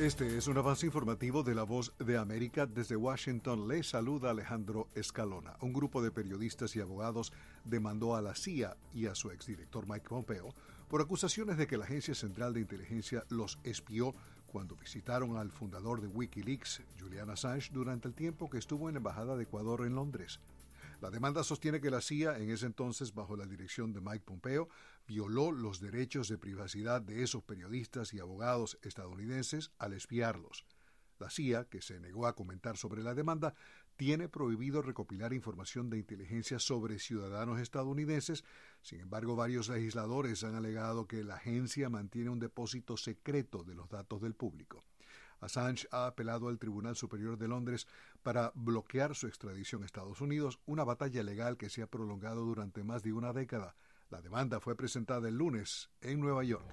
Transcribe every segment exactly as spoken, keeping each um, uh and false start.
Este es un avance informativo de La Voz de América. Desde Washington le saluda Alejandro Escalona. Un grupo de periodistas y abogados demandó a la C I A y a su exdirector Mike Pompeo por acusaciones de que la Agencia Central de Inteligencia los espió cuando visitaron al fundador de Wikileaks, Julian Assange, durante el tiempo que estuvo en la Embajada de Ecuador en Londres. La demanda sostiene que la C I A, en ese entonces bajo la dirección de Mike Pompeo, violó los derechos de privacidad de esos periodistas y abogados estadounidenses al espiarlos. La C I A, que se negó a comentar sobre la demanda, tiene prohibido recopilar información de inteligencia sobre ciudadanos estadounidenses. Sin embargo, varios legisladores han alegado que la agencia mantiene un depósito secreto de los datos del público. Assange ha apelado al Tribunal Superior de Londres para bloquear su extradición a Estados Unidos, una batalla legal que se ha prolongado durante más de una década. La demanda fue presentada el lunes en Nueva York.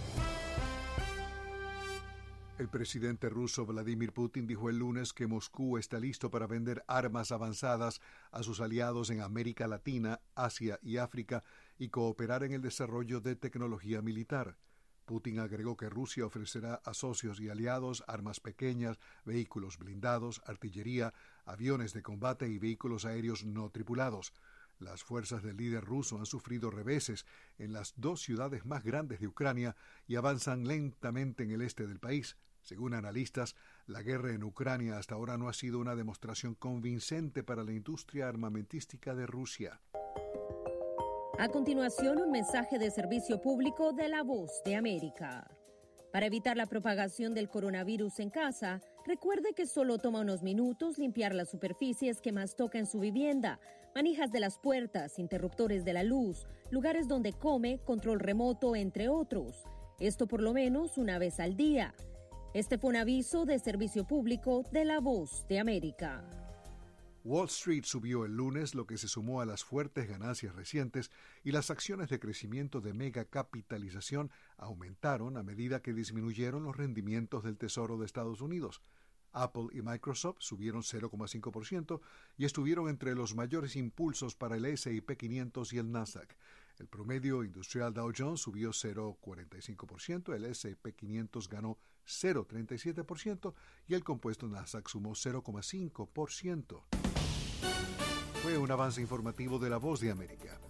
El presidente ruso Vladimir Putin dijo el lunes que Moscú está listo para vender armas avanzadas a sus aliados en América Latina, Asia y África y cooperar en el desarrollo de tecnología militar. Putin agregó que Rusia ofrecerá a socios y aliados armas pequeñas, vehículos blindados, artillería, aviones de combate y vehículos aéreos no tripulados. Las fuerzas del líder ruso han sufrido reveses en las dos ciudades más grandes de Ucrania y avanzan lentamente en el este del país. Según analistas, la guerra en Ucrania hasta ahora no ha sido una demostración convincente para la industria armamentística de Rusia. A continuación, un mensaje de servicio público de La Voz de América. Para evitar la propagación del coronavirus en casa, recuerde que solo toma unos minutos limpiar las superficies que más toca en su vivienda, manijas de las puertas, interruptores de la luz, lugares donde come, control remoto, entre otros. Esto por lo menos una vez al día. Este fue un aviso de servicio público de La Voz de América. Wall Street subió el lunes, lo que se sumó a las fuertes ganancias recientes, y las acciones de crecimiento de megacapitalización aumentaron a medida que disminuyeron los rendimientos del Tesoro de Estados Unidos. Apple y Microsoft subieron cero coma cinco por ciento y estuvieron entre los mayores impulsos para el ese y pe quinientos y el Nasdaq. El promedio industrial Dow Jones subió cero coma cuarenta y cinco por ciento, el ese y pe quinientos ganó cero coma treinta y siete por ciento y el compuesto Nasdaq sumó cero coma cinco por ciento. Fue un avance informativo de La Voz de América.